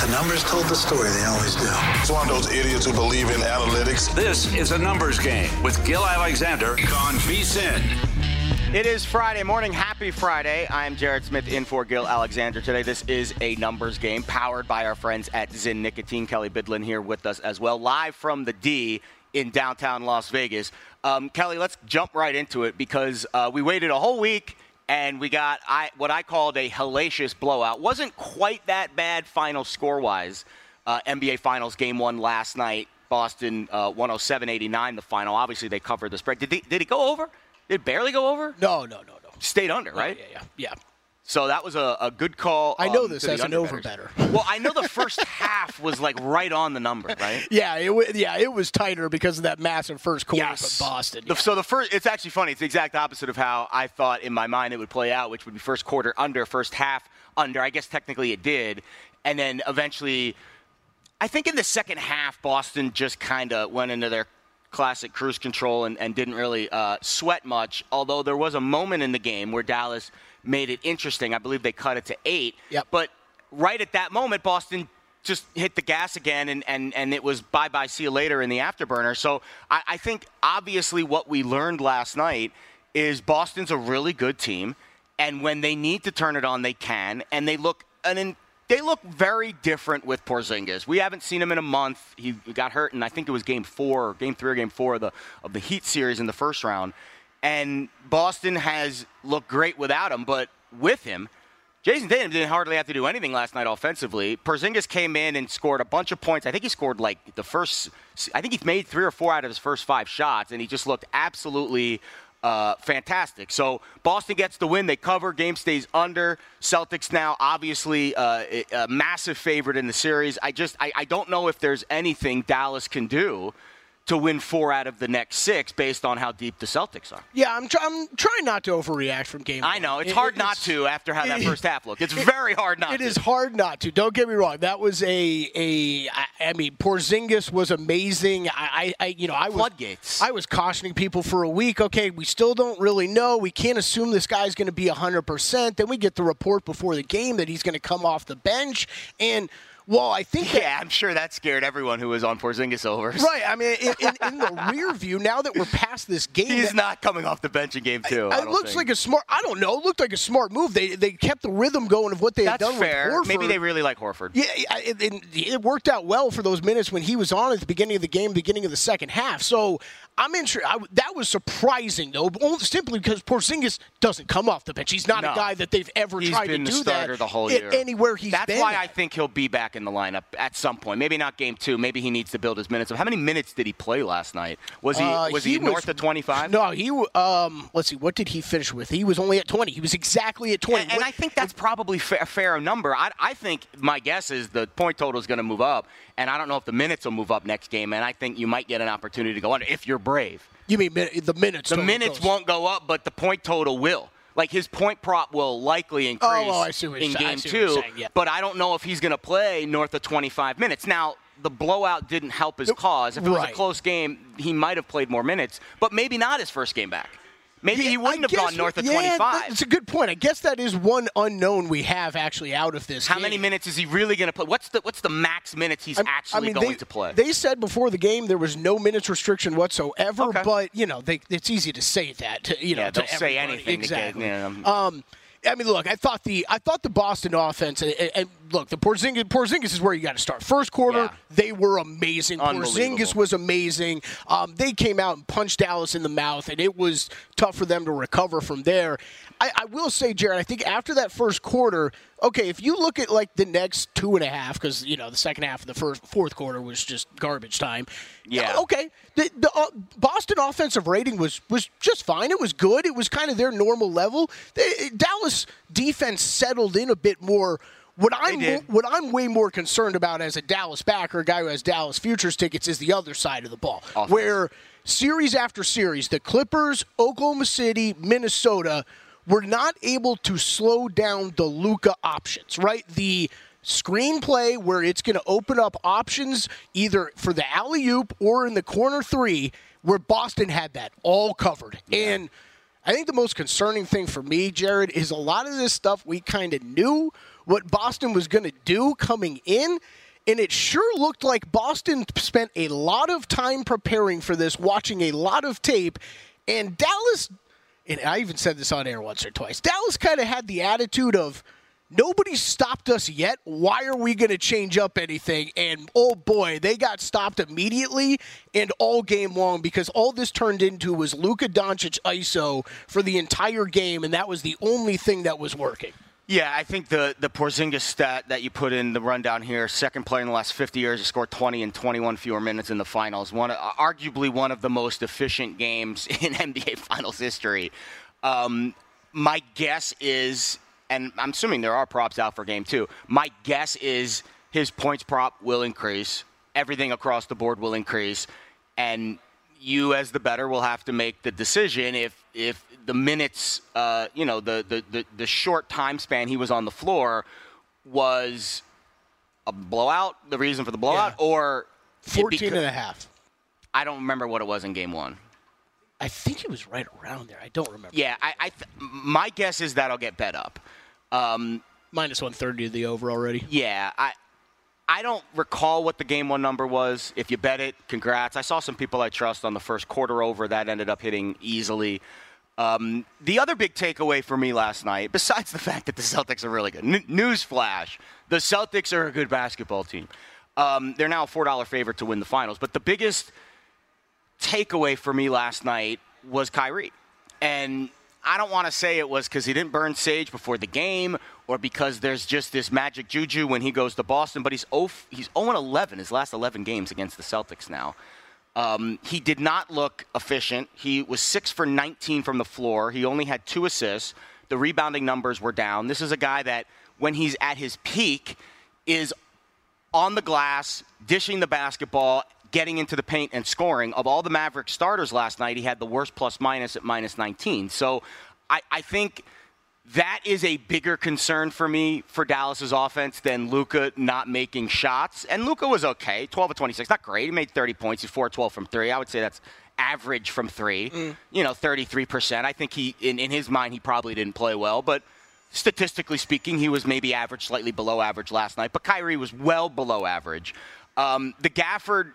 The numbers told the story. They always do. It's one of those idiots who believe in analytics. This is a numbers game with Gil Alexander on VSiN. It is Friday morning. Happy Friday. I'm Jared Smith in for Gil Alexander today. This is a numbers game powered by our friends at Zyn Nicotine. Kelly Bidlin here with us as well, live from the D in downtown Las Vegas. Kelly, let's jump right into it because we waited a whole week and we got what I called a hellacious blowout. Wasn't quite that bad final score-wise. NBA Finals Game 1 last night. Boston 107-89 the final. Obviously, they covered the spread. Did it go over? Did it barely go over? No. Stayed under, right? Yeah. So that was a good call. I know this as an over-better. Well, I know the first half was like right on the number, right? It was tighter because of that massive first quarter from Boston. Yeah. So it's actually funny. It's the exact opposite of how I thought in my mind it would play out, which would be first quarter under, first half under. I guess technically it did. And then eventually, I think in the second half, Boston just kind of went into their classic cruise control and didn't really sweat much, although there was a moment in the game where Dallas made it interesting. I believe they cut it to 8. Yep. But right at that moment, Boston just hit the gas again, and it was bye-bye, see you later in the afterburner. So I think obviously what we learned last night is Boston's a really good team, and when they need to turn it on, they can, and they look very different with Porzingis. We haven't seen him in a month. He got hurt, and I think it was Game 3 or Game 4 of the Heat series in the first round. And Boston has looked great without him, but with him, Jason Tatum didn't hardly have to do anything last night offensively. Porzingis came in and scored a bunch of points. I think he scored I think he made 3 or 4 out of his first 5 shots, and he just looked absolutely fantastic. So Boston gets the win. They cover. Game stays under. Celtics now obviously a massive favorite in the series. I don't know if there's anything Dallas can do to win 4 out of the next 6 based on how deep the Celtics are. Yeah, I'm trying not to overreact from game 1. I know. It's hard not to after how that first half looked. It's very hard not to. It is hard not to. Don't get me wrong. That was Porzingis was amazing. Floodgates. I was cautioning people for a week. Okay, we still don't really know. We can't assume this guy's going to be 100%. Then we get the report before the game that he's going to come off the bench. And well, I think I'm sure that scared everyone who was on Porzingis over. Right. I mean, in the rear view, now that we're past this game, he's not coming off the bench in Game 2. It looks like a smart. I don't know. It looked like a smart move. They kept the rhythm going of what they had done with Horford. Maybe they really like Horford. Yeah, it worked out well for those minutes when he was on at the beginning of the game, beginning of the second half. So I'm interested. That was surprising, though, simply because Porzingis doesn't come off the bench. He's not a guy that they've ever tried to do that. He's been the starter the whole year. Anywhere he's been. That's why I think he'll be back in the lineup at some point. Maybe not Game 2. Maybe he needs to build his minutes up. How many minutes did he play last night? Was he north of 25? No, let's see. What did he finish with? He was only at 20. He was exactly at 20. And I think that's probably a fair number. I think my guess is the point total is going to move up, and I don't know if the minutes will move up next game, and I think you might get an opportunity to go under if you're brave. You mean the minutes? The minutes won't go up, but the point total will. Like, his point prop will likely increase in Game 2, but I don't know if he's going to play north of 25 minutes. Now, the blowout didn't help his cause. If it was a close game, he might have played more minutes, but maybe not his first game back. Maybe he wouldn't have gone north of 25. That's a good point. I guess that is one unknown we have actually out of this How game. many minutes is he really going to play? What's the max minutes he's going to play? They said before the game there was no minutes restriction whatsoever, but it's easy to say that. They'll say anything. Exactly. I mean, look, I thought the Boston offense, and look, the Porzingis is where you got to start. First quarter, they were amazing. Porzingis was amazing. They came out and punched Dallas in the mouth, and it was tough for them to recover from there. I will say, Jared, I think after that first quarter, okay, if you look at like the next 2.5, because the second half of the fourth quarter was just garbage time. Yeah. Okay, the Boston offensive rating was just fine. It was good. It was kind of their normal level. Dallas defense settled in a bit more. What I'm way more concerned about as a Dallas backer, a guy who has Dallas futures tickets, is the other side of the ball, where series after series, the Clippers, Oklahoma City, Minnesota were not able to slow down the Luka options, right? The screenplay where it's going to open up options either for the alley-oop or in the corner 3, where Boston had that all covered. Yeah. And I think the most concerning thing for me, Jared, is a lot of this stuff we kind of knew, what Boston was going to do coming in. And it sure looked like Boston spent a lot of time preparing for this, watching a lot of tape. And Dallas, and I even said this on air once or twice, Dallas kind of had the attitude of, nobody's stopped us yet. Why are we going to change up anything? And, oh, boy, they got stopped immediately and all game long because all this turned into was Luka Doncic ISO for the entire game, and that was the only thing that was working. Yeah, I think the Porzingis stat that you put in the rundown here, second player in the last 50 years to score 20 and 21 fewer minutes in the finals, arguably one of the most efficient games in NBA Finals history. My guess is, and I'm assuming there are props out for game 2, my guess is his points prop will increase, everything across the board will increase, and you as the bettor will have to make the decision if the minutes, the short time span he was on the floor was a blowout, the reason for the blowout, or 14 and a half. I don't remember what it was in game 1. I think it was right around there. I don't remember. Yeah, my guess is that'll get bet up. Minus 130 to the over already. Yeah, I don't recall what the game 1 number was. If you bet it, congrats. I saw some people I trust on the first quarter over that ended up hitting easily. The other big takeaway for me last night, besides the fact that the Celtics are really good, newsflash, the Celtics are a good basketball team. They're now a $4 favorite to win the finals. But the biggest takeaway for me last night was Kyrie. And I don't want to say it was because he didn't burn sage before the game or because there's just this magic juju when he goes to Boston, but he's 0-11 his last 11 games against the Celtics now. He did not look efficient. He was 6 for 19 from the floor. He only had 2 assists. The rebounding numbers were down. This is a guy that, when he's at his peak, is on the glass, dishing the basketball, getting into the paint and scoring. Of all the Mavericks starters last night, he had the worst plus-minus at minus 19. So I think that is a bigger concern for me for Dallas's offense than Luka not making shots. And Luka was okay, 12 of 26, not great. He made 30 points. He's 4-12 from 3. I would say that's average from 3, 33%. I think he, in his mind, he probably didn't play well. But statistically speaking, he was maybe average, slightly below average last night. But Kyrie was well below average. The Gafford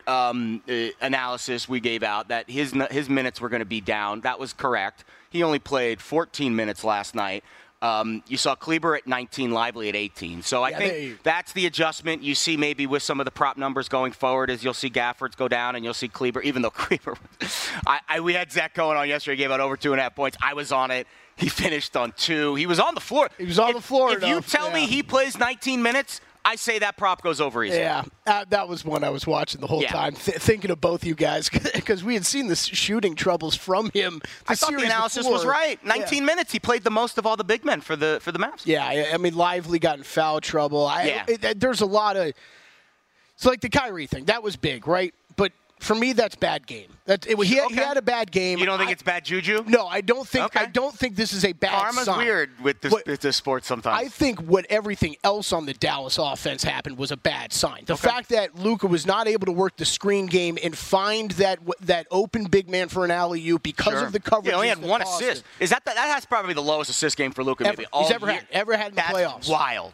analysis we gave out that his minutes were going to be down, that was correct. He only played 14 minutes last night. You saw Kleber at 19, Lively at 18. So I think that's the adjustment you see maybe with some of the prop numbers going forward is you'll see Gafford's go down and you'll see Kleber, even though Kleber, we had Zach Cohen on yesterday, gave out over 2.5 points. I was on it. He finished on 2. He was on the floor. If you tell me he plays 19 minutes, I say that prop goes over easy. Yeah, that was one I was watching the whole time, thinking of both you guys, because we had seen the shooting troubles from him. I thought the analysis was right. 19 minutes. He played the most of all the big men for the Mavs. Yeah, I mean, Lively got in foul trouble. There's a lot of – it's like the Kyrie thing. That was big, right? But for me, that's bad game. He had a bad game. You don't think it's bad juju? No, I don't think. Okay. I don't think this is a bad Karma's sign. Weird with this sport sometimes. I think what everything else on the Dallas offense happened was a bad sign. The fact that Luka was not able to work the screen game and find that open big man for an alley-oop because of the coverage. He only had 1 assist. Is that has probably the lowest assist game for Luka maybe all he's ever had in the playoffs. That's wild.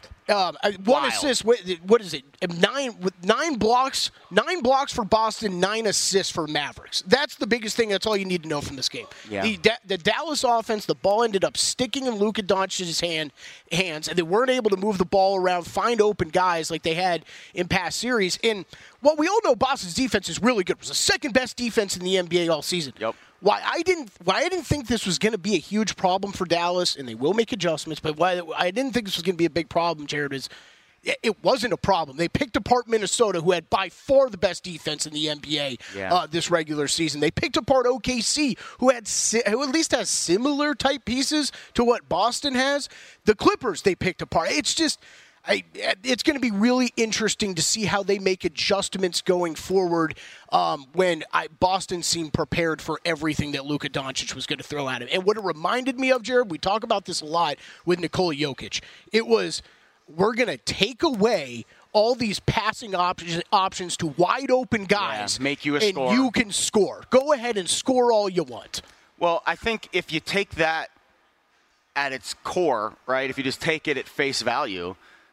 1 assist. What is it? 9 blocks. 9 blocks for Boston. 9 assists for Mavericks. That's the biggest thing. That's all you need to know from this game. Yeah. The Dallas offense, the ball ended up sticking in Luka Doncic's hands, and they weren't able to move the ball around, find open guys like they had in past series. And what we all know, Boston's defense is really good. It was the second best defense in the NBA all season. Yep. Why I didn't think this was going to be a huge problem for Dallas, and they will make adjustments, but why I didn't think this was going to be a big problem, Jared, is it wasn't a problem. They picked apart Minnesota, who had by far the best defense in the NBA this regular season. They picked apart OKC, who at least has similar type pieces to what Boston has. The Clippers they picked apart. It's just it's going to be really interesting to see how they make adjustments going forward when Boston seemed prepared for everything that Luka Doncic was going to throw at him. And what it reminded me of, Jared, we talk about this a lot with Nikola Jokic, it was we're going to take away all these passing options to wide open guys. Make you a scorer. And you can score. Go ahead and score all you want. Well, I think if you take that at its core, right, if you just take it at face value,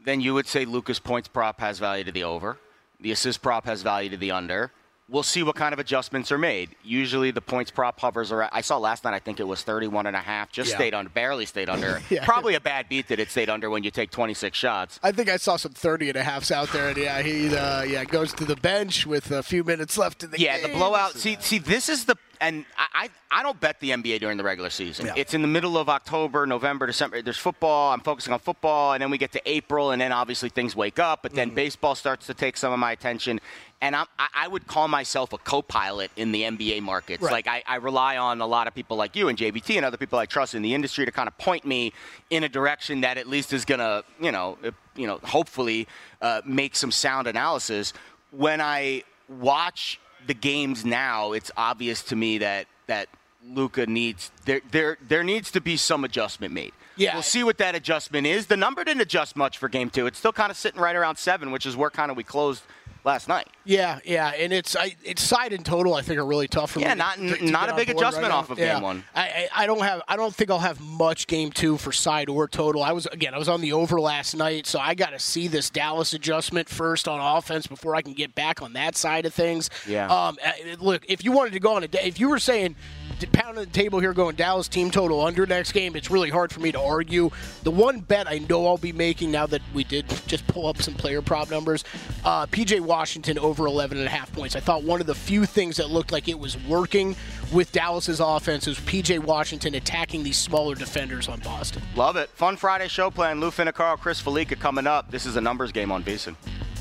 then you would say Luka's points prop has value to the over. The assist prop has value to the under. We'll see what kind of adjustments are made. Usually the points prop hovers around. I saw last night, I think it was 31.5. Just stayed under, barely stayed under. Probably a bad beat that it stayed under when you take 26 shots. I think I saw some 30.5s out there, and he goes to the bench with a few minutes left in the game. Yeah, the blowout. See, this is the – and I don't bet the NBA during the regular season. Yeah. It's in the middle of October, November, December. There's football. I'm focusing on football, and then we get to April, and then obviously things wake up, but then baseball starts to take some of my attention. And I would call myself a co-pilot in the NBA markets. Right. Like I rely on a lot of people like you and JBT and other people I trust in the industry to kind of point me in a direction that at least is going to, hopefully make some sound analysis. When I watch the games now, it's obvious to me that Luka needs there needs to be some adjustment made. Yeah. We'll see what that adjustment is. The number didn't adjust much for Game 2. It's still kind of sitting right around 7, which is where kind of we closed last night. Yeah, and it's side and total I think are really tough for me. Yeah, not a big adjustment off of Game 1. I don't think I'll have much Game 2 for side or total. I was on the over last night, so I got to see this Dallas adjustment first on offense before I can get back on that side of things. Yeah. Look, if you wanted to go on if you were saying pounding the table here going Dallas team total under next game, it's really hard for me to argue. The one bet I know I'll be making now that we did just pull up some player prop numbers, P.J. Washington over 11.5 points. I thought one of the few things that looked like it was working with Dallas's offense was P.J. Washington attacking these smaller defenders on Boston. Love it. Fun Friday show plan. Lou Finicaro, Chris Felica coming up. This is a numbers game on VSiN.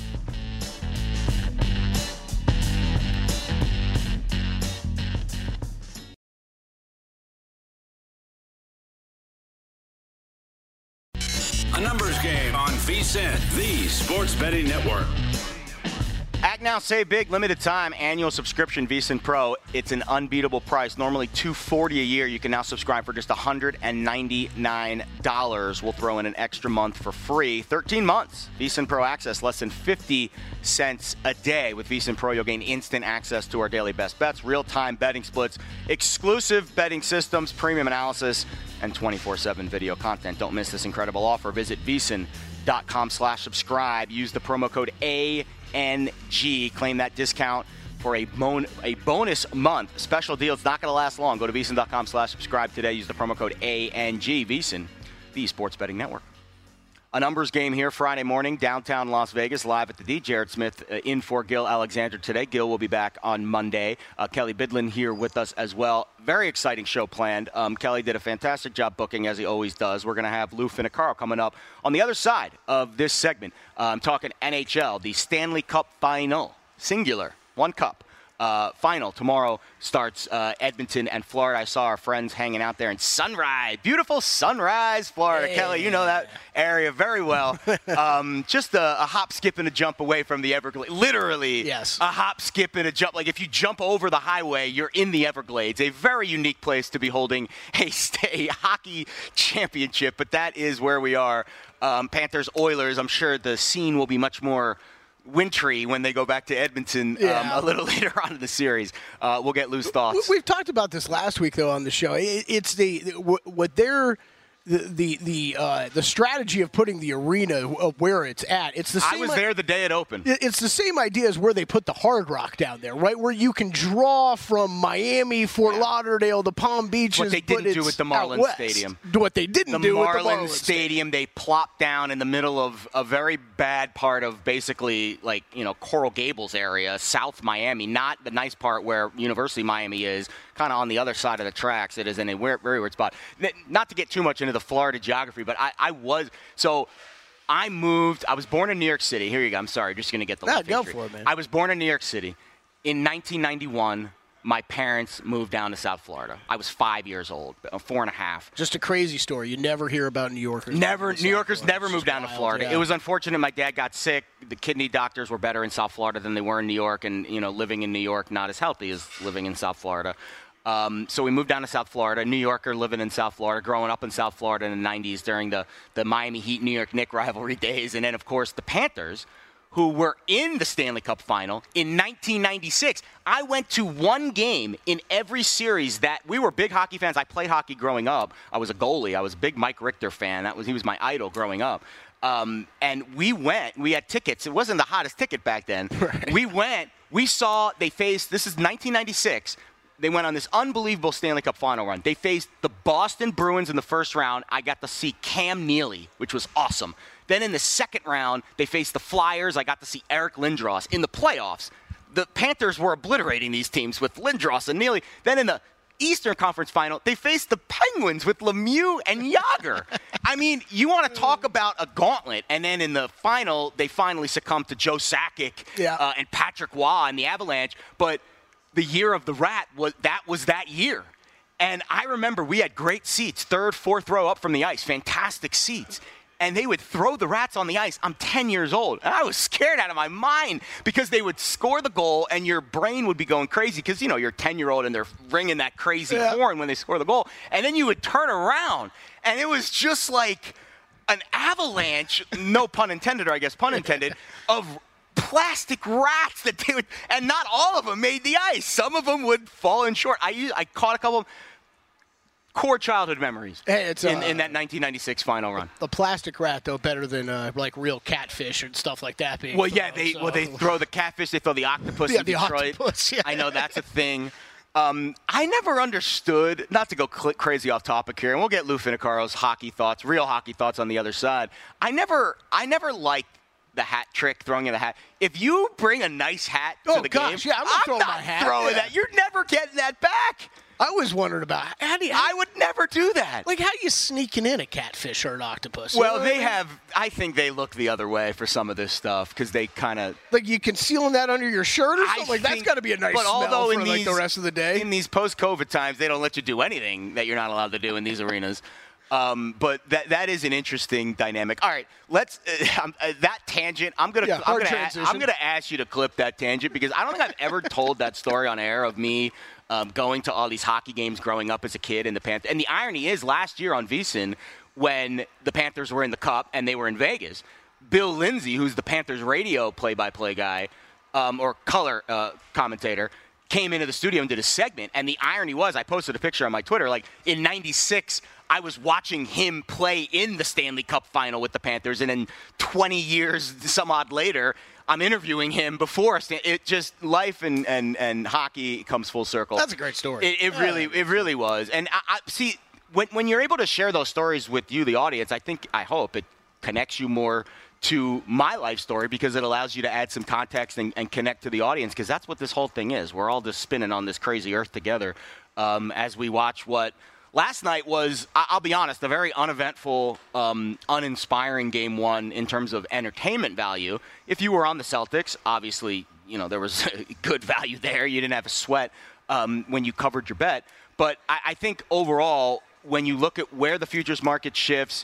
A numbers game on VSiN, the sports betting network. Act now, save big, limited time, annual subscription, VSiN Pro. It's an unbeatable price. Normally $240 a year. You can now subscribe for just $199. We'll throw in an extra month for free. 13 months. VSiN Pro access, less than 50 cents a day. With VSiN Pro, you'll gain instant access to our daily best bets, real-time betting splits, exclusive betting systems, premium analysis, and 24/7 video content. Don't miss this incredible offer. Visit VSiN.com/subscribe. Use the promo code ANG. Claim that discount for a bonus month. Special deal. It's not going to last long. Go to VSiN.com/subscribe today. Use the promo code ANG. VSiN, the sports betting network. A numbers game here Friday morning, downtown Las Vegas, live at the D. Jared Smith in for Gil Alexander today. Gil will be back on Monday. Kelly Bidlin here with us as well. Very exciting show planned. Kelly did a fantastic job booking, as he always does. We're going to have Lou Finicaro coming up on the other side of this segment. I'm talking NHL, the Stanley Cup Final, singular, one cup. Final tomorrow starts Edmonton and Florida. I saw our friends hanging out there in Sunrise, beautiful Sunrise, Florida. Hey. Kelly, you know that area very well. Just a hop, skip, and a jump away from the Everglades. Literally, yes. A hop, skip, and a jump. Like if you jump over the highway, you're in the Everglades. A very unique place to be holding a hockey championship, but that is where we are. Panthers, Oilers, I'm sure the scene will be much more wintry when they go back to Edmonton a little later on in the series. We'll get Lou's thoughts. We've talked about this last week, though, on the show. It's what they're the strategy of putting the arena of where it's at. It's the same. I was there the day it opened. It's the same idea as where they put the Hard Rock down there, right? Where you can draw from Miami, Fort Lauderdale, to Palm Beaches. What they didn't do with the Marlins Stadium. What they didn't do with the Marlins Stadium, they plopped down in the middle of a very bad part of basically Coral Gables area, South Miami, not the nice part where University of Miami is, kind of on the other side of the tracks. It is in a very weird spot. Not to get too much into the Florida geography, but I moved. I was born in New York City. Here you go. I'm sorry. Just going to get the life go history. for it, man. I was born in New York City. In 1991, my parents moved down to South Florida. I was 5 years old, 4.5. Just a crazy story. You never hear about New Yorkers. New Yorkers never moved down to Florida. Yeah. It was unfortunate. My dad got sick. The kidney doctors were better in South Florida than they were in New York, and living in New York not as healthy as living in South Florida. So we moved down to South Florida. New Yorker living in South Florida, growing up in South Florida in the 90s during the Miami Heat, New York Knicks rivalry days. And then, of course, the Panthers, who were in the Stanley Cup Final in 1996. I went to one game in every series that we were big hockey fans. I played hockey growing up. I was a goalie. I was a big Mike Richter fan. He was my idol growing up. And we went. We had tickets. It wasn't the hottest ticket back then. Right. We went. We saw they faced. This is 1996. They went on this unbelievable Stanley Cup final run. They faced the Boston Bruins in the first round. I got to see Cam Neely, which was awesome. Then in the second round, they faced the Flyers. I got to see Eric Lindros. In the playoffs, the Panthers were obliterating these teams with Lindros and Neely. Then in the Eastern Conference Final, they faced the Penguins with Lemieux and Jagr. I mean, you want to talk about a gauntlet. And then in the final, they finally succumbed to Joe Sakic and Patrick Waugh and the Avalanche. But the year of the Rat was that year. And I remember we had great seats, third, fourth row up from the ice, fantastic seats. And they would throw the Rats on the ice. I'm 10 years old. And I was scared out of my mind because they would score the goal and your brain would be going crazy because, you know, you're a 10-year-old and they're ringing that crazy horn when they score the goal. And then you would turn around and it was just like an avalanche, no pun intended, or I guess pun intended, of plastic rats that they would, and not all of them made the ice. Some of them would fall in short. I caught a couple of core childhood memories in that 1996 final run. The plastic rat, though, better than like real catfish and stuff like that. They throw the catfish, they throw the octopus in Detroit. Octopus, yeah. I know that's a thing. I never understood, not to go crazy off topic here, and we'll get Lou Finicaro's hockey thoughts, real hockey thoughts on the other side. I never liked the hat trick, throwing in the hat. If you bring a nice hat to the game, yeah, I'm not throwing that. You're never getting that back. I was wondering about I would never do that. Like, how are you sneaking in a catfish or an octopus? Well, I think they look the other way for some of this stuff because they kind of. Like, you concealing that under your shirt or something? That's got to be a nice smell for the rest of the day. In these post-COVID times, they don't let you do anything that you're not allowed to do in these arenas. But that is an interesting dynamic. All right, let's that tangent. I'm gonna ask you to clip that tangent because I don't think I've ever told that story on air of me going to all these hockey games growing up as a kid in the Panthers. And the irony is, last year on VSiN, when the Panthers were in the Cup and they were in Vegas, Bill Lindsay, who's the Panthers radio play-by-play guy or color commentator, came into the studio and did a segment. And the irony was, I posted a picture on my Twitter, like in '96. I was watching him play in the Stanley Cup final with the Panthers, and then 20 years, some odd later, I'm interviewing him before. It just, life and hockey comes full circle. That's a great story. It really was. And I see, when you're able to share those stories with you, the audience, I hope it connects you more to my life story because it allows you to add some context and connect to the audience because that's what this whole thing is. We're all just spinning on this crazy earth together as we watch what last night was, I'll be honest, a very uneventful, uninspiring game one in terms of entertainment value. If you were on the Celtics, obviously, you know, there was good value there. You didn't have a sweat when you covered your bet. But I think overall, when you look at where the futures market shifts,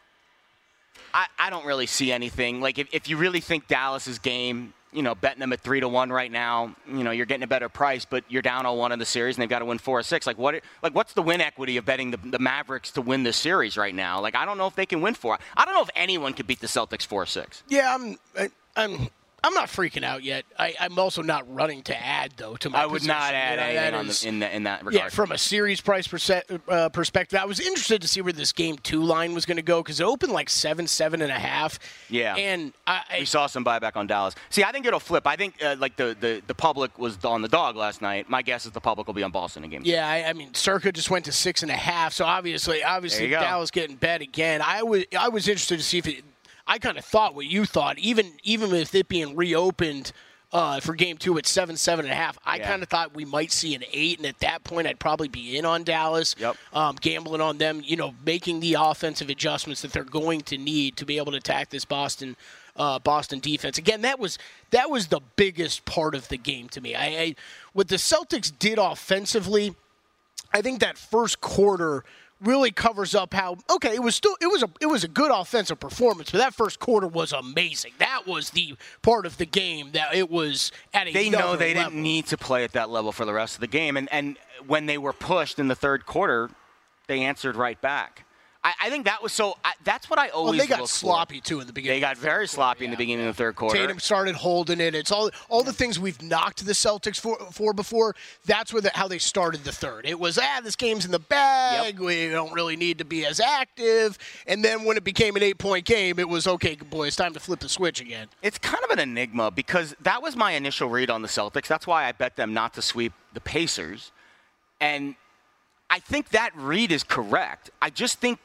I don't really see anything. Like, if you really think Dallas's game, you know, betting them at 3-1 right now, you know, you're getting a better price, but you're down 0-1 in the series and they've got to win 4 or 6. What's the win equity of betting the Mavericks to win this series right now? Like, I don't know if they can win 4. I don't know if anyone could beat the Celtics 4-6. Yeah, I'm not freaking out yet. I'm also not running to add, though, to my I would position. not add anything in that regard. Yeah, from a series price perspective, I was interested to see where this Game 2 line was going to go because it opened like 7.5. Yeah. And we saw some buyback on Dallas. See, I think it'll flip. I think, the public was on the dog last night. My guess is the public will be on Boston in Game 2. Yeah, I mean, Circa just went to 6.5, so obviously Dallas getting bet again. I was interested to see if it – I kind of thought what you thought, even with it being reopened for Game 2 at 7.5. I kind of thought we might see an 8, and at that point I'd probably be in on Dallas, gambling on them, you know, making the offensive adjustments that they're going to need to be able to attack this Boston defense. Again, that was the biggest part of the game to me. What the Celtics did offensively, I think that first quarter really covers up how it was a good offensive performance, but that first quarter was amazing. That was the part of the game that it was at They know they didn't need to play at that level for the rest of the game, and when they were pushed in the third quarter, they answered right back. I think that was that's what I always Well, they got look sloppy, for. too, in the beginning. They got very sloppy in the beginning of the third quarter. Tatum started holding it. It's all the things we've knocked the Celtics for before. That's how they started the third. It was, this game's in the bag. Yep. We don't really need to be as active. And then when it became an 8-point game, it was, okay, boy, it's time to flip the switch again. It's kind of an enigma because that was my initial read on the Celtics. That's why I bet them not to sweep the Pacers. And I think that read is correct. I just think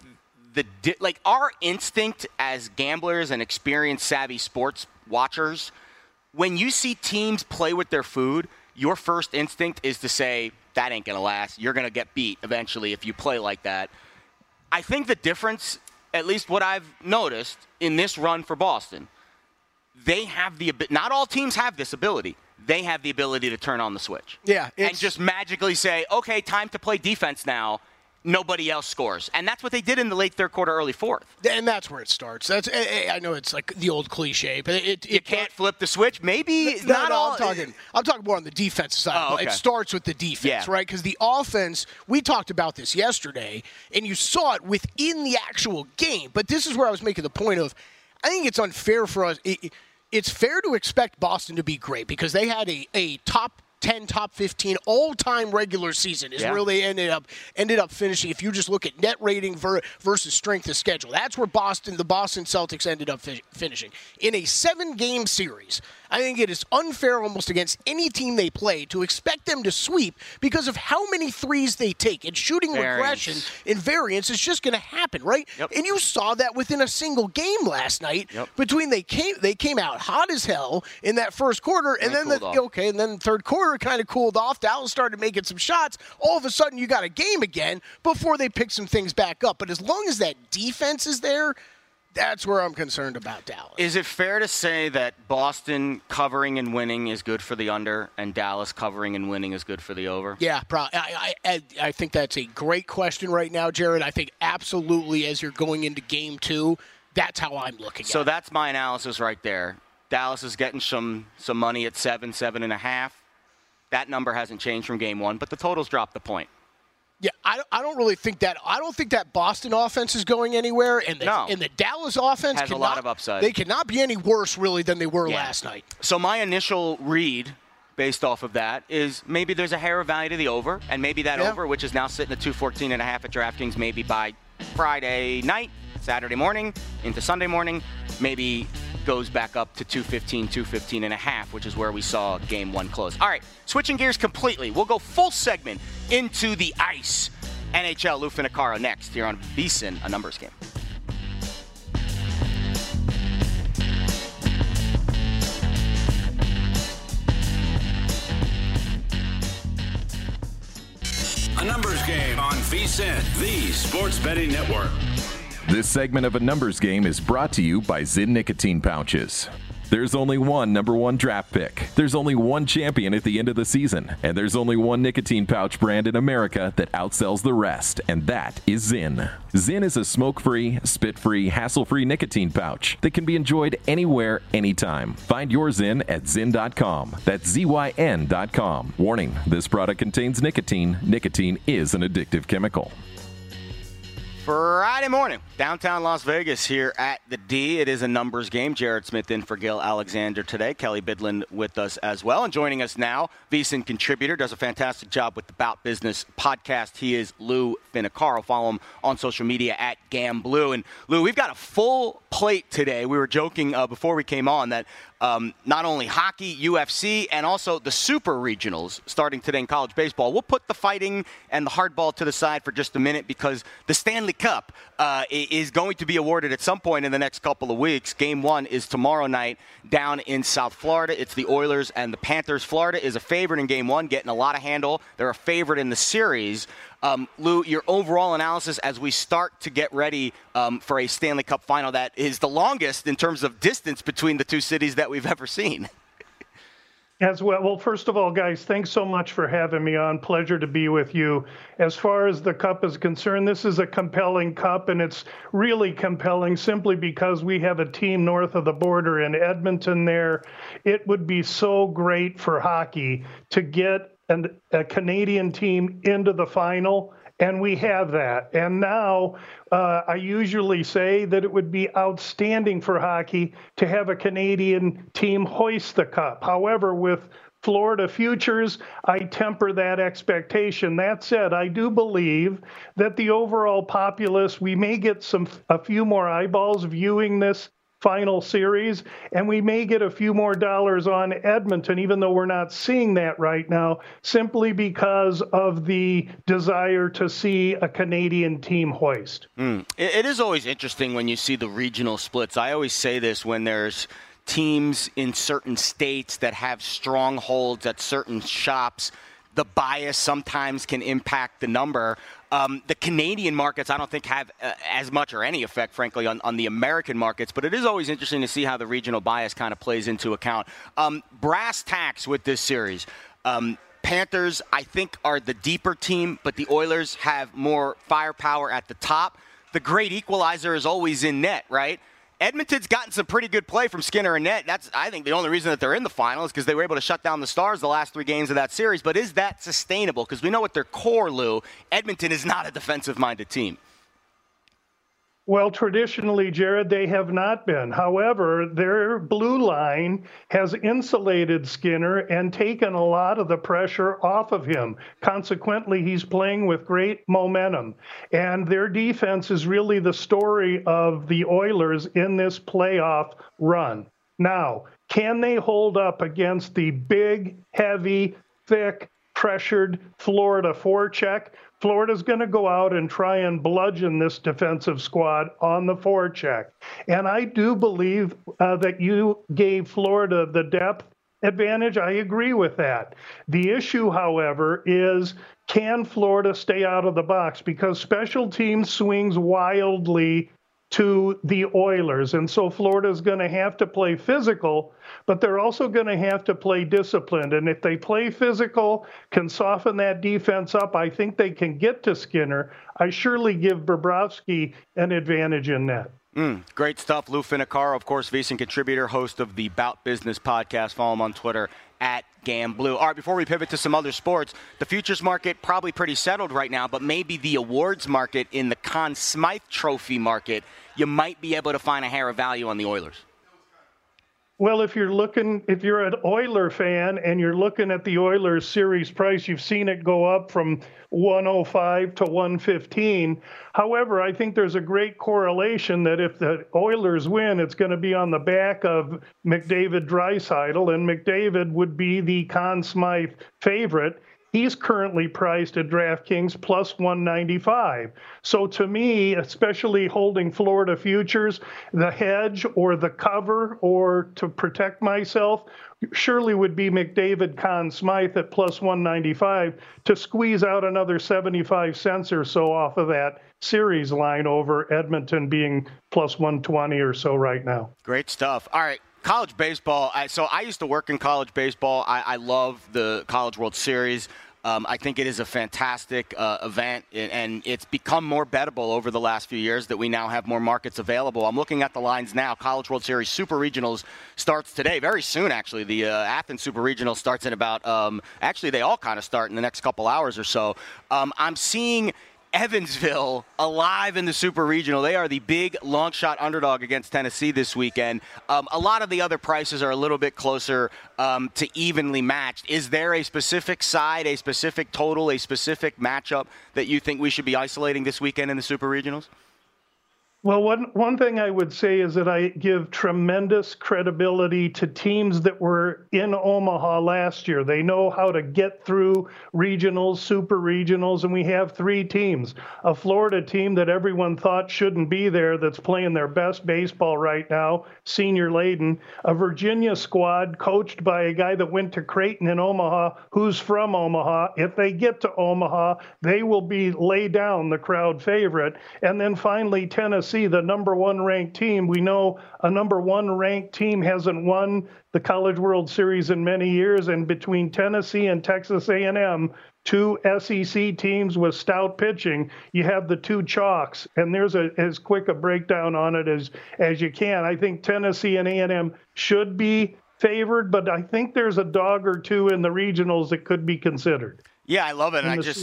our instinct as gamblers and experienced savvy sports watchers, when you see teams play with their food, your first instinct is to say, that ain't going to last. You're going to get beat eventually if you play like that. I think the difference, at least what I've noticed in this run for Boston, they have not all teams have this ability. They have the ability to turn on the switch. Yeah. And just magically say, okay, time to play defense now. Nobody else scores. And that's what they did in the late third quarter, early fourth. And that's where it starts. I know it's like the old cliche, but you can't flip the switch. Maybe not all. I'm talking more on the defensive side. Oh, okay. It starts with the defense, right? Because the offense, we talked about this yesterday, and you saw it within the actual game. But this is where I was making the point of, I think it's unfair for us. It's fair to expect Boston to be great because they had a top 10, top 15 all-time regular season is where they ended up finishing. If you just look at net rating versus strength of schedule, that's where the Boston Celtics ended up finishing. In a 7-game series, I think it is unfair almost against any team they play to expect them to sweep because of how many threes they take. And shooting regression and variance is just going to happen, right? Yep. And you saw that within a single game last night. Between they came out hot as hell in that first quarter, and then the third quarter kind of cooled off. Dallas started making some shots. All of a sudden, you got a game again before they pick some things back up. But as long as that defense is there, that's where I'm concerned about Dallas. Is it fair to say that Boston covering and winning is good for the under, and Dallas covering and winning is good for the over? Yeah, I think that's a great question right now, Jared. I think absolutely as you're going into Game 2, that's how I'm looking at it. So that's my analysis right there. Dallas is getting some money at 7.5. That number hasn't changed from Game 1, but the totals dropped the point. Yeah, I don't really think that. I don't think that Boston offense is going anywhere, and the Dallas offense has a lot of upside. They cannot be any worse, really, than they were last night. So my initial read, based off of that, is maybe there's a hair of value to the over, and maybe that over, which is now sitting at 214.5 at DraftKings, maybe by Friday night, Saturday morning, into Sunday morning, maybe goes back up to 215.5, which is where we saw Game 1 close. All right, switching gears completely. We'll go full segment into the ice. NHL, Lou Finicaro next here on VSiN, a numbers game. A numbers game on VSiN, the sports betting network. This segment of A Numbers Game is brought to you by Zyn Nicotine Pouches. There's only one number one draft pick. There's only one champion at the end of the season. And there's only one nicotine pouch brand in America that outsells the rest, and that is Zyn. Zyn is a smoke-free, spit-free, hassle-free nicotine pouch that can be enjoyed anywhere, anytime. Find your Zyn at Zyn.com. That's ZYN.com. Warning, this product contains nicotine. Nicotine is an addictive chemical. Friday morning, downtown Las Vegas here at the D. It is a numbers game. Jared Smith in for Gil Alexander today. Kelly Bidlin with us as well. And joining us now, VSiN contributor, does a fantastic job with the Bout Business podcast. He is Lou Finicaro. Follow him on social media at GamBlue. And Lou, we've got a full plate today. We were joking before we came on that not only hockey, UFC, and also the super regionals starting today in college baseball. We'll put the fighting and the hardball to the side for just a minute because the Stanley Cup is going to be awarded at some point in the next couple of weeks. Game 1 is tomorrow night down in South Florida. It's the Oilers and the Panthers. Florida is a favorite in Game 1, getting a lot of handle. They're a favorite in the series. Lou, your overall analysis as we start to get ready for a Stanley Cup final that is the longest in terms of distance between the two cities that we've ever seen. As well. Well, first of all, guys, thanks so much for having me on. Pleasure to be with you. As far as the Cup is concerned, this is a compelling Cup, and it's really compelling simply because we have a team north of the border in Edmonton there. It would be so great for hockey to get a Canadian team into the final And we have that. And now I usually say that it would be outstanding for hockey to have a Canadian team hoist the cup. However, with Florida futures, I temper that expectation. That said, I do believe that the overall populace, we may get a few more eyeballs viewing this final series, and we may get a few more dollars on Edmonton, even though we're not seeing that right now, simply because of the desire to see a Canadian team hoist. It is always interesting when you see the regional splits. I always say this when there's teams in certain states that have strongholds at certain shops, the bias sometimes can impact the number. The Canadian markets, I don't think, have as much or any effect, frankly, on the American markets, but it is always interesting to see how the regional bias kind of plays into account. Brass tacks with this series. Panthers, I think, are the deeper team, but the Oilers have more firepower at the top. The great equalizer is always in net, right? Edmonton's gotten some pretty good play from Skinner and net. That's, I think, the only reason that they're in the final is because they were able to shut down the Stars the last 3 games of that series. But is that sustainable? Because we know at their core, Lou, Edmonton is not a defensive-minded team. Well, traditionally, Jared, they have not been. However, their blue line has insulated Skinner and taken a lot of the pressure off of him. Consequently, he's playing with great momentum. And their defense is really the story of the Oilers in this playoff run. Now, can they hold up against the big, heavy, thick, pressured Florida forecheck? Florida's going to go out and try and bludgeon this defensive squad on the forecheck. And I do believe that you gave Florida the depth advantage. I agree with that. The issue, however, is can Florida stay out of the box? Because special teams swings wildly to the Oilers. And so Florida's going to have to play physical, but they're also going to have to play disciplined. And if they play physical, can soften that defense up, I think they can get to Skinner. I surely give Bobrovsky an advantage in that. Great stuff. Lou Finicaro, of course, VSiN contributor, host of the Bout Business podcast. Follow him on Twitter at GamBlue. All right, before we pivot to some other sports, the futures market probably pretty settled right now, but maybe the awards market in the Conn Smythe Trophy market, you might be able to find a hair of value on the Oilers. Well, if you're an Oiler fan and you're looking at the Oilers series price, you've seen it go up from 105 to 115. However, I think there's a great correlation that if the Oilers win, it's going to be on the back of McDavid Draisaitl, and McDavid would be the Conn Smythe favorite. He's currently priced at DraftKings plus 195. So to me, especially holding Florida futures, the hedge or the cover or to protect myself surely would be McDavid Conn Smythe at plus 195 to squeeze out another 75 cents or so off of that series line over Edmonton being plus 120 or so right now. Great stuff. All right. College baseball. So I used to work in college baseball. I love the College World Series. I think it is a fantastic event, and it's become more bettable over the last few years that we now have more markets available. I'm looking at the lines now. College World Series Super Regionals starts today, very soon, actually. The Athens Super Regional starts in about actually, they all kind of start in the next couple hours or so. I'm seeing Evansville alive in the Super Regional. They are the big long shot underdog against Tennessee this weekend. A lot of the other prices are a little bit closer to evenly matched. Is there a specific side, a specific total, a specific matchup that you think we should be isolating this weekend in the Super Regionals? Well, one thing I would say is that I give tremendous credibility to teams that were in Omaha last year. They know how to get through regionals, super regionals, and we have 3 teams. A Florida team that everyone thought shouldn't be there that's playing their best baseball right now, senior laden. A Virginia squad coached by a guy that went to Creighton in Omaha, who's from Omaha. If they get to Omaha, they will be lay down the crowd favorite. And then finally, Tennessee, the number 1 ranked team. We know a number 1 ranked team hasn't won the College World Series in many years, and between Tennessee and Texas A&M, 2 SEC teams with stout pitching, you have the 2 chalks, and there's as quick a breakdown on it as you can. I think Tennessee and A&M should be favored, but I think there's a dog or two in the regionals that could be considered. Yeah, I love it.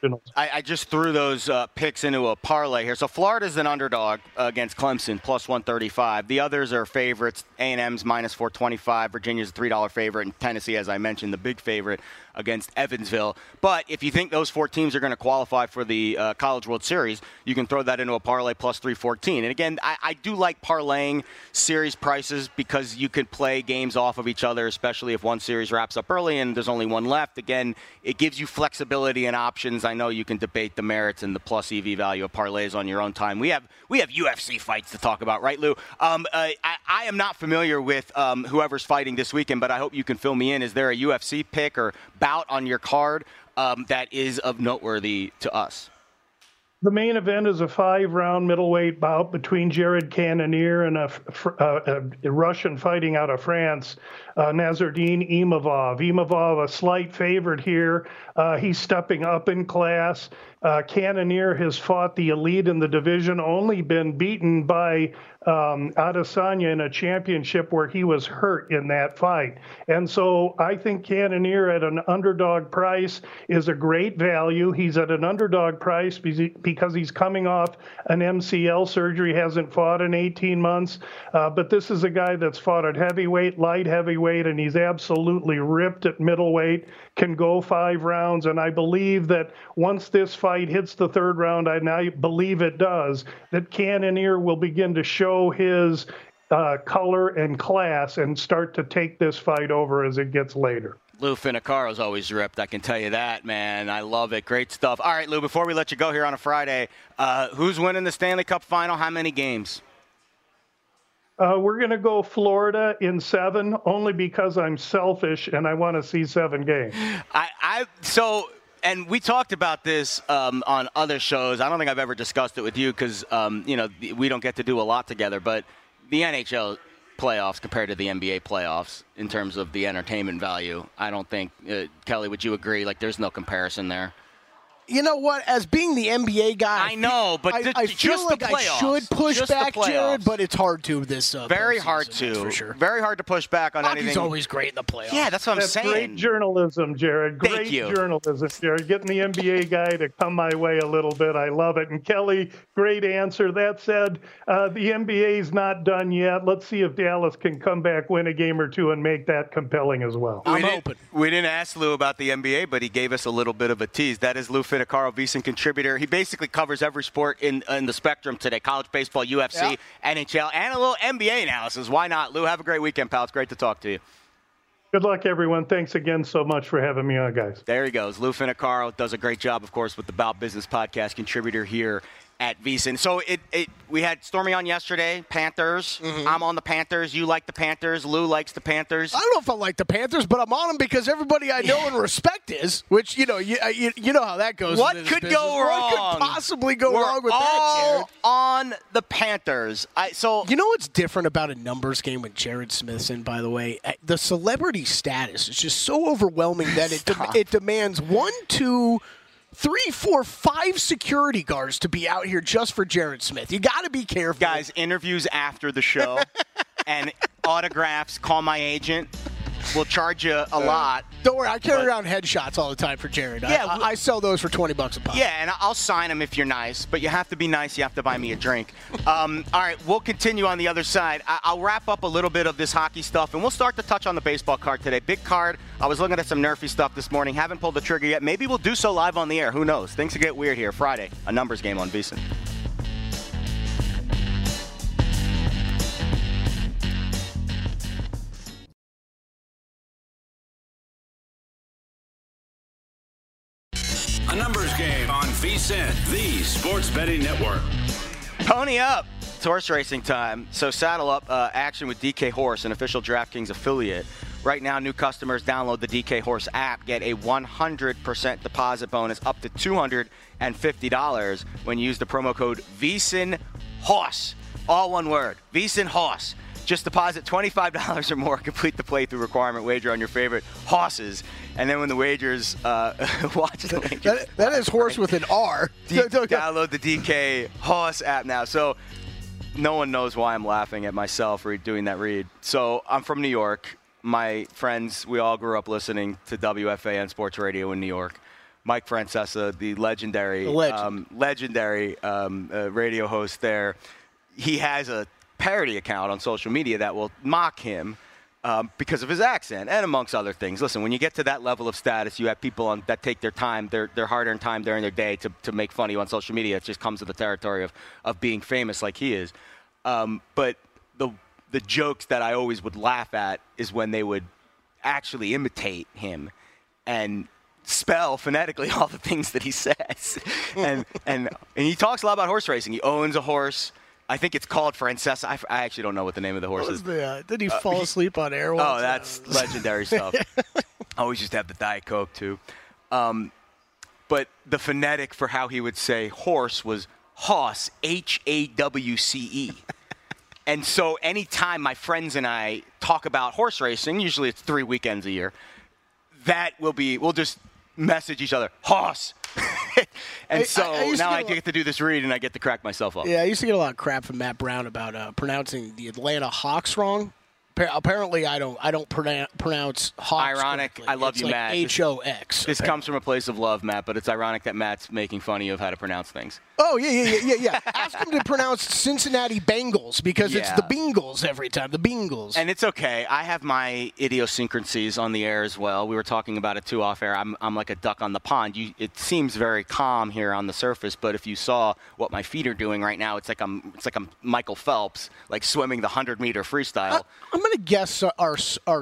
I just threw those picks into a parlay here. So Florida's an underdog against Clemson, plus 135. The others are favorites. A&M's minus 425. Virginia's a $3 favorite. And Tennessee, as I mentioned, the big favorite against Evansville. But if you think those 4 teams are going to qualify for the College World Series, you can throw that into a parlay plus 314. And again, I do like parlaying series prices because you could play games off of each other, especially if one series wraps up early and there's only one left. Again, it gives you flexibility and options. I know you can debate the merits and the plus EV value of parlays on your own time. We have UFC fights to talk about, right, Lou? I am not familiar with whoever's fighting this weekend, but I hope you can fill me in. Is there a UFC pick or bout on your card that is of noteworthy to us? The main event is a 5-round middleweight bout between Jared Cannonier and a Russian fighting out of France, Nasruddin Imavov. Imavov, a slight favorite here. He's stepping up in class. Cannonier has fought the elite in the division, only been beaten by Adesanya in a championship where he was hurt in that fight. And so I think Cannonier at an underdog price is a great value. He's at an underdog price because he's coming off an MCL surgery, hasn't fought in 18 months. But this is a guy that's fought at heavyweight, light heavyweight, and he's absolutely ripped at middleweight, can go 5 rounds. And I believe that once this fight hits the 3rd round, I believe it does, that Cannonier will begin to show his color and class and start to take this fight over as it gets later. Lou Finocchiaro's always ripped, I can tell you that, man. I love it. Great stuff. All right, Lou, before we let you go here on a Friday, who's winning the Stanley Cup final? How many games? We're going to go Florida in 7, only because I'm selfish and I want to see 7 games. And we talked about this on other shows. I don't think I've ever discussed it with you because, we don't get to do a lot together. But the NHL playoffs compared to the NBA playoffs in terms of the entertainment value, I don't think, Kelly, would you agree? Like, there's no comparison there. You know what? As being the NBA guy, I know, but I feel like I should push back, Jared, but it's hard to this. Very hard to, for sure. Very hard to push back on anything. Hockey's always great in the playoffs. Yeah, that's what I'm saying. Great journalism, Jared. Great journalism, Jared. Getting the NBA guy to come my way a little bit. I love it. And Kelly, great answer. That said, the NBA's not done yet. Let's see if Dallas can come back, win a game or 2, and make that compelling as well. I'm open. We didn't ask Lou about the NBA, but he gave us a little bit of a tease. That is Lou Finocchiaro, VSiN contributor. He basically covers every sport in the spectrum today: college baseball, UFC, NHL, and a little NBA analysis. Why not? Lou, have a great weekend, pal. It's great to talk to you. Good luck, everyone. Thanks again so much for having me on, guys. There he goes. Lou Finocchiaro does a great job, of course, with the Bout Business Podcast, contributor here at VSiN. So we had Stormy on yesterday, Panthers. Mm-hmm. I'm on the Panthers. You like the Panthers. Lou likes the Panthers. I don't know if I like the Panthers, but I'm on them because everybody I know and respect is, which, you know how that goes. What could go wrong? What could possibly go wrong with that, Jared? On the Panthers. You know what's different about a numbers game with Jared Smithson, by the way? The celebrity status is just so overwhelming that it demands 1, 2, 3, 4, 5 security guards to be out here just for Jared Smith. You got to be careful. Guys, interviews after the show and autographs, call my agent. We'll charge you a lot. Don't worry, I carry around headshots all the time for Jared. Yeah, I sell those for $20 a pop. Yeah, and I'll sign them if you're nice, but you have to be nice. You have to buy me a drink. All right, we'll continue on the other side. I'll wrap up a little bit of this hockey stuff, and we'll start to touch on the baseball card today. Big card. I was looking at some nerfy stuff this morning. Haven't pulled the trigger yet. Maybe we'll do so live on the air. Who knows? Things will get weird here. Friday, a numbers game on VSiN. A numbers game on VSiN, the sports betting network. Pony up. It's horse racing time. So saddle up action with DK Horse, an official DraftKings affiliate. Right now, new customers download the DK Horse app, get a 100% deposit bonus up to $250 when you use the promo code VSiNHorse. All one word, VSiNHorse. Just deposit $25 or more, complete the playthrough requirement, wager on your favorite horses. And then when the wagers, watch the wagers. That is horse with an R. Download the DK Horse app now. So no one knows why I'm laughing at myself doing that read. So I'm from New York. My friends, we all grew up listening to WFAN Sports Radio in New York. Mike Francesa, the legendary radio host there, he has a parody account on social media that will mock him because of his accent and amongst other things. Listen, when you get to that level of status, you have people that take their time, their hard-earned time during their day to make fun of you on social media. It just comes to the territory of being famous like he is. But the jokes that I always would laugh at is when they would actually imitate him and spell phonetically all the things that he says. and he talks a lot about horse racing. He owns a horse. I think it's called Francesa. I actually don't know what the name of the horse is. Did he fall asleep on air once? Oh, that's legendary stuff. I always used to have the Diet Coke, too. But the phonetic for how he would say horse was Hoss, Hawce. And so anytime my friends and I talk about horse racing, usually it's 3 weekends a year, we'll just message each other, Hoss. And now I get to do this read, and I get to crack myself up. Yeah, I used to get a lot of crap from Matt Brown about pronouncing the Atlanta Hawks wrong. Apparently, I don't pronounce Hawks. Ironic. Correctly. I love it's you, like Matt. H-O-X. This comes from a place of love, Matt, but it's ironic that Matt's making fun of you of how to pronounce things. Oh, yeah. Ask him to pronounce Cincinnati Bengals because it's the Bengals every time, the Bengals. And it's okay. I have my idiosyncrasies on the air as well. We were talking about it, too, off air. I'm like a duck on the pond. It seems very calm here on the surface, but if you saw what my feet are doing right now, it's like I'm Michael Phelps, like swimming the 100-meter freestyle. I'm going to guess our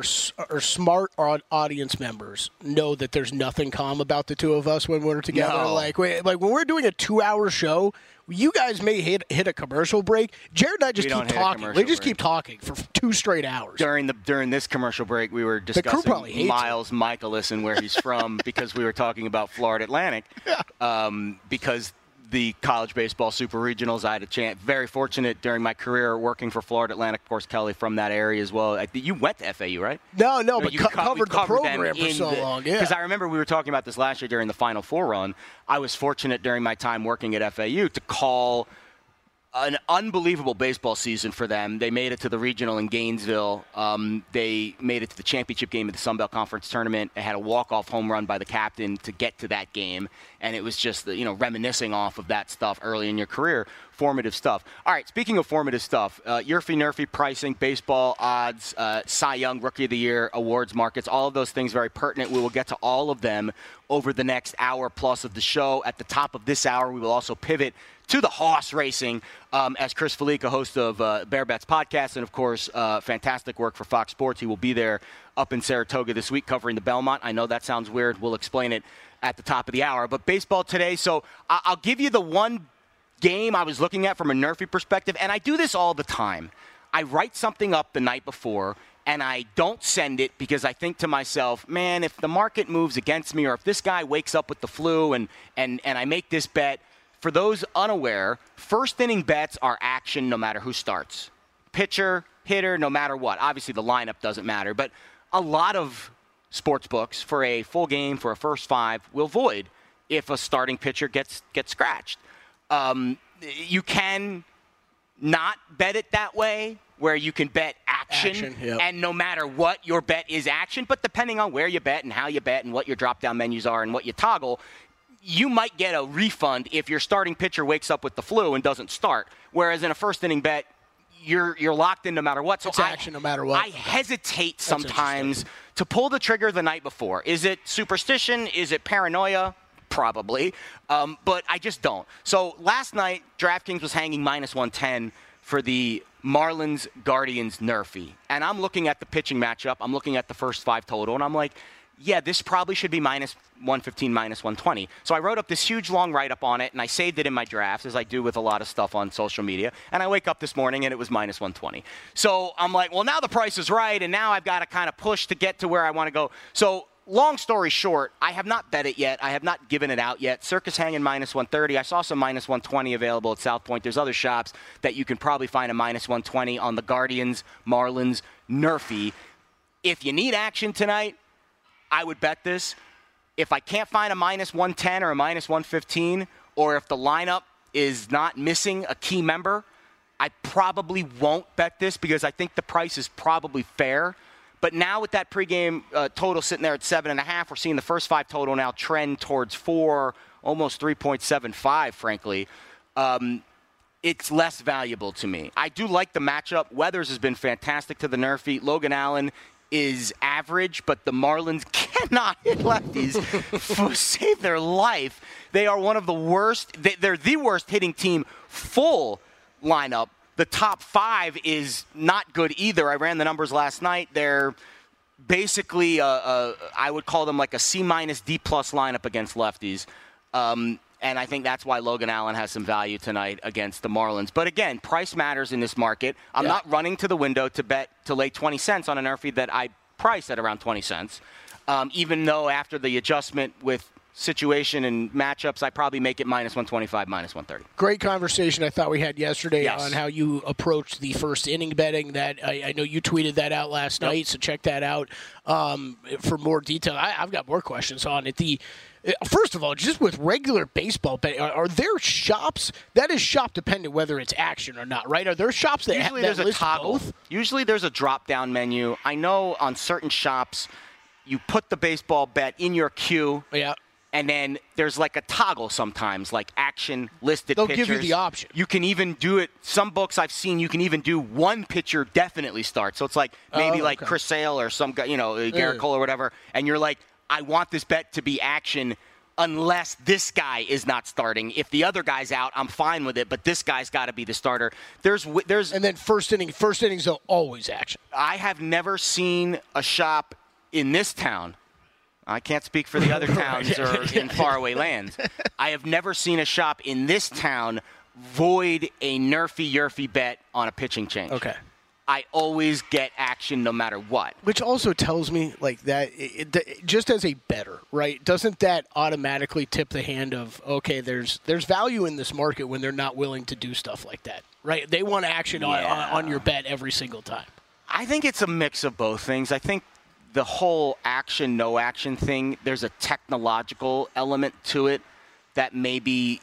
smart audience members know that there's nothing calm about the two of us when we're together. No. Like when we're doing a 2-hour show, you guys may hit a commercial break. Jared and I just keep talking. We just keep talking for 2 straight hours. During this commercial break, we were discussing Miles Michaelis and where he's from because we were talking about Florida Atlantic. Because the college baseball super regionals, I had a chance. Very fortunate during my career working for Florida Atlantic. Of course, Kelly from that area as well. You went to FAU, right? No, but covered the program for so long. Yeah, because I remember we were talking about this last year during the Final Four run. I was fortunate during my time working at FAU to call an unbelievable baseball season for them. They made it to the regional in Gainesville. They made it to the championship game of the Sun Belt Conference tournament. They had a walk-off home run by the captain to get to that game, and it was just reminiscing off of that stuff early in your career. Formative stuff. All right, speaking of formative stuff, Yerfy-Nerfy pricing, baseball odds, Cy Young Rookie of the Year awards markets, all of those things very pertinent. We will get to all of them over the next hour plus of the show. At the top of this hour, we will also pivot to the horse racing as Chris Felica, host of Bear Bets podcast, and, of course, fantastic work for Fox Sports. He will be there up in Saratoga this week covering the Belmont. I know that sounds weird. We'll explain it at the top of the hour. But baseball today, so I'll give you the one game I was looking at from a Nerfy perspective, and I do this all the time. I write something up the night before, and I don't send it because I think to myself, man, if the market moves against me or if this guy wakes up with the flu and I make this bet, for those unaware, first inning bets are action no matter who starts. Pitcher, hitter, no matter what. Obviously, the lineup doesn't matter, but a lot of sports books for a full game, for a first 5, will void if a starting pitcher gets scratched. You can not bet it that way, where you can bet action yep. And no matter what, your bet is action. But depending on where you bet and how you bet and what your drop-down menus are and what you toggle, you might get a refund if your starting pitcher wakes up with the flu and doesn't start. Whereas in a first-inning bet, you're locked in no matter what. So it's action no matter what. I hesitate sometimes to pull the trigger the night before. Is it superstition? Is it paranoia? Probably. But I just don't. So last night, DraftKings was hanging -110 for the Marlins Guardians Nerfy. And I'm looking at the pitching matchup. I'm looking at the first 5 total. And I'm like, yeah, this probably should be -115, -120. So I wrote up this huge long write-up on it, and I saved it in my drafts, as I do with a lot of stuff on social media. And I wake up this morning, and it was -120. So I'm like, well, now the price is right, and now I've got to kind of push to get to where I want to go. So long story short, I have not bet it yet. I have not given it out yet. Circus hanging -130. I saw some -120 available at South Point. There's other shops that you can probably find a -120 on the Guardians, Marlins, Nerfy. If you need action tonight, I would bet this. If I can't find a -110 or a -115, or if the lineup is not missing a key member, I probably won't bet this because I think the price is probably fair. But now with that pregame total sitting there at 7.5, we're seeing the first 5 total now trend towards 4, almost 3.75, frankly. It's less valuable to me. I do like the matchup. Weathers has been fantastic to the Nerfy. Logan Allen is average, but the Marlins cannot hit lefties save their life. They are one of the worst. They're the worst hitting team full lineup. The top 5 is not good either. I ran the numbers last night. They're basically, I would call them like a C- D+ lineup against lefties. And I think that's why Logan Allen has some value tonight against the Marlins. But again, price matters in this market. I'm not running to the window to lay 20 cents on an Nerfy that I priced at around 20 cents. Even though after the adjustment with situation and matchups, I probably make it minus 125, minus 130. Great conversation I thought we had yesterday on how you approached the first inning betting. That I know you tweeted that out last night, so check that out for more detail. I've got more questions on it. First of all, just with regular baseball betting, are there shops? That is shop dependent whether it's action or not, right? Are there shops that usually that there's a toggle? Both? Usually there's a drop-down menu. I know on certain shops you put the baseball bet in your queue. Yeah. And then there's like a toggle sometimes, like action, listed pitchers. They'll give you the option. You can even do it. Some books I've seen, you can even do one pitcher definitely start. So it's like maybe like Chris Sale or some guy, Garrett Cole or whatever. And you're like, I want this bet to be action unless this guy is not starting. If the other guy's out, I'm fine with it. But this guy's got to be the starter. And then first innings are always action. I have never seen a shop in this town. I can't speak for the other towns or in faraway lands. I have never seen a shop in this town void a Nerfy bet on a pitching change. Okay. I always get action no matter what. Which also tells me, like, that just as a bettor, right, doesn't that automatically tip the hand of, okay, there's value in this market when they're not willing to do stuff like that, right? They want action on your bet every single time. I think it's a mix of both things. I think the whole action, no action thing, there's a technological element to it that maybe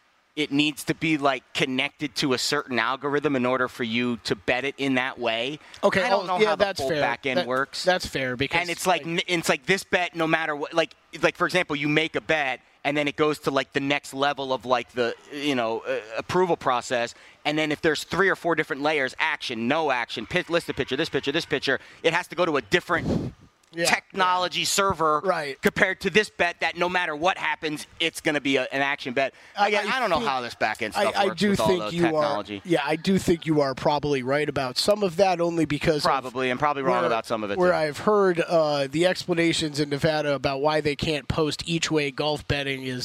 it needs to be like connected to a certain algorithm in order for you to bet it in that way. Okay, I don't know how the full back end works. That's fair because and it's like this bet, no matter what, like for example, you make a bet and then it goes to like the next level of like the approval process. And then if there's 3 or 4 different layers, action, no action, listed pitcher, this pitcher, it has to go to a different technology server compared to this bet that no matter what happens, it's going to be an action bet. Again, I don't know how this back end stuff works with all the technology. I do think you are probably right about some of that only because I'm probably wrong about some of it where too. I've heard the explanations in Nevada about why they can't post each way golf betting is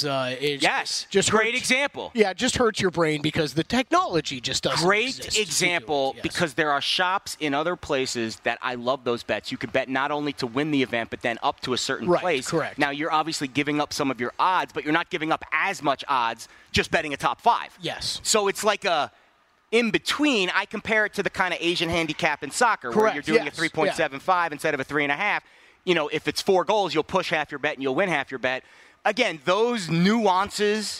just great example. Yeah, it just hurts your brain because the technology just doesn't exist. Great example because there are shops in other places that I love those bets. You could bet not only to win the event, but then up to a certain place. Correct. Now, you're obviously giving up some of your odds, but you're not giving up as much odds just betting a top 5. Yes. So it's like a in between. I compare it to the kind of Asian handicap in soccer where you're doing a 3.75 instead of a 3.5. If it's 4 goals, you'll push half your bet and you'll win half your bet. Again, those nuances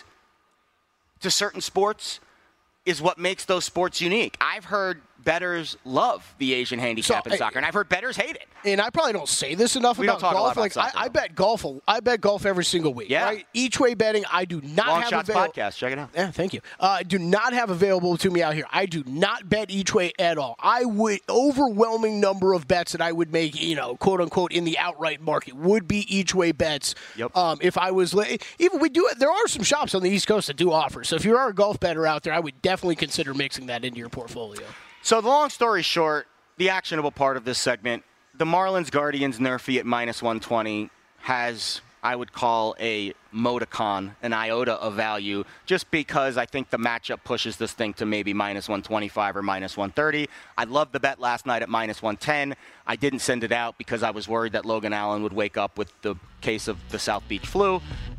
to certain sports is what makes those sports unique. I've heard bettors love the Asian handicap in soccer, and I've heard bettors hate it. And I probably don't say this enough about golf. I bet golf. I bet golf every single week. Yeah. Right? Each way betting, I do not Long have Shots available. podcast. Check it out. Yeah, thank you. I do not have available to me out here. I do not bet each way at all. I would overwhelming number of bets that I would make, quote unquote, in the outright market would be each way bets. Yep. If I was even we do it. There are some shops on the East Coast that do offer. So if you are a golf bettor out there, I would definitely consider mixing that into your portfolio. So the long story short, the actionable part of this segment, the Marlins Guardians Nerfy at minus 120 has, I would call, a modicon, an iota of value, just because I think the matchup pushes this thing to maybe minus 125 or minus 130. I loved the bet last night at minus 110. I didn't send it out because I was worried that Logan Allen would wake up with the case of the South Beach flu,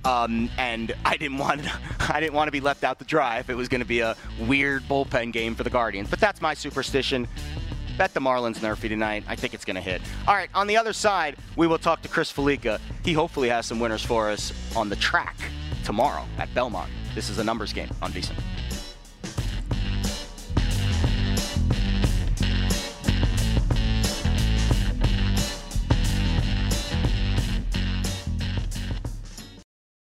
and I didn't want to be left out to dry if it was going to be a weird bullpen game for the Guardians. But that's my superstition. Bet the Marlins Nerfy tonight. I think it's going to hit. All right, on the other side, we will talk to Chris Felica. He hopefully has some winners for us on the track tomorrow at Belmont. This is a numbers game on VSiN.